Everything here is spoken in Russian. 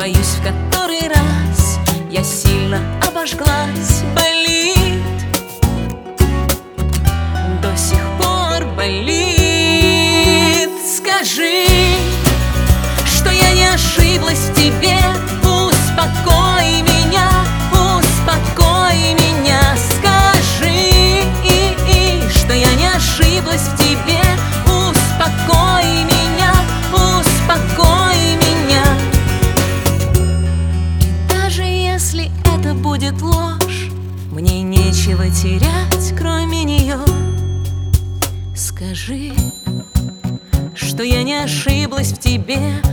боюсь в который раз, я сильно обожглась, болит, до сих пор болит. Скажи, что я не ошиблась в тебе, успокой меня, успокой меня. Скажи, что я не ошиблась в тебе, успокой меня, успокой меня. И даже если это будет ложь, мне нечего терять, кроме нее. Скажи, что я не ошиблась в тебе,